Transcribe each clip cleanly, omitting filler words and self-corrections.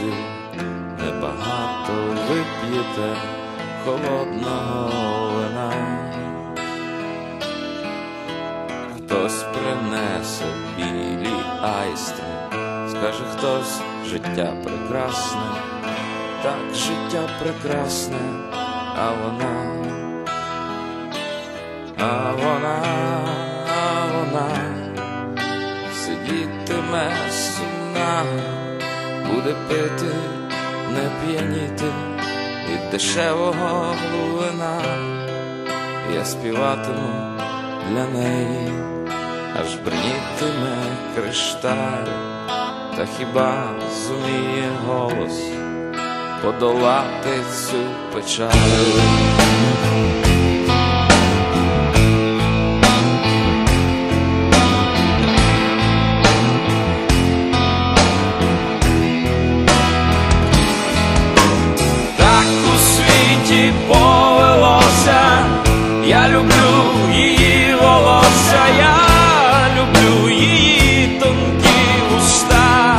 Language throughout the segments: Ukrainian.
друзі, небагато вип'єте холодного вина. Хтось принесе білі айстри, скаже хтось: життя прекрасне, так, життя прекрасне, а вона сидітиме сумна, буде пити, не п'яніти від дешевого вина. Я співатиму для неї, аж бринітиме кришталь, та хіба зуміє голос подолати цю печаль? Повелося, я люблю її волосся, я люблю її тонкі уста.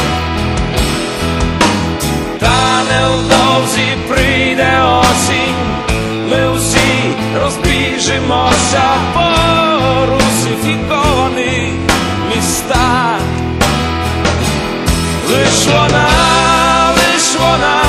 Та невдовзі прийде осінь, ми всі розбіжимося по русифікованих містах. Лиш вона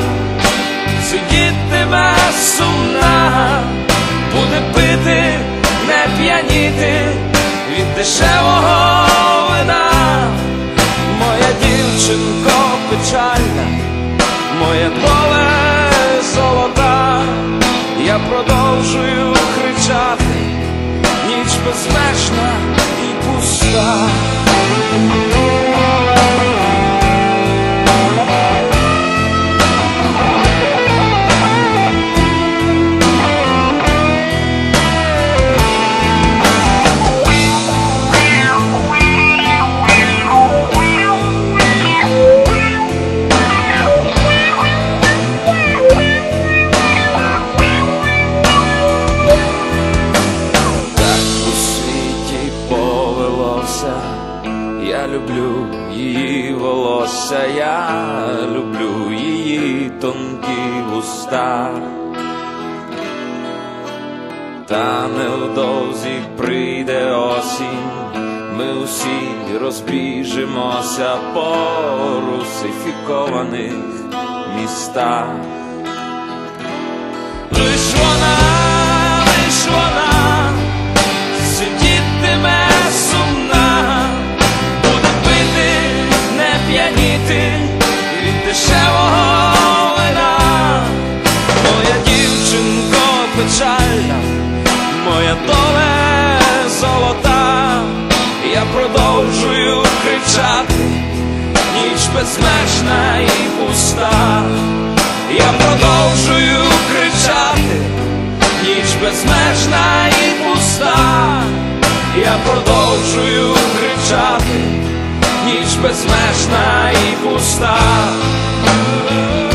сидітиме сумна, буде пити, не п'яніти від дешевого вина. Моя дівчинко печальна, моє поле золота. Я продовжую кричати, ніч безмежна і пуста. Я люблю її волосся, я люблю її тонкі вуста. Та невдовзі прийде осінь, ми всі розбіжимося по русифікованих містах. Лиш вона сидітиме сумна, від дешевого вина. Моя дівчинко печальна, моя доле золота. Я продовжую кричати, ніч безмежна і пуста. Я продовжую кричати, ніч безмежна і пуста. Я продовжую кричати, ніч безмежна і пуста.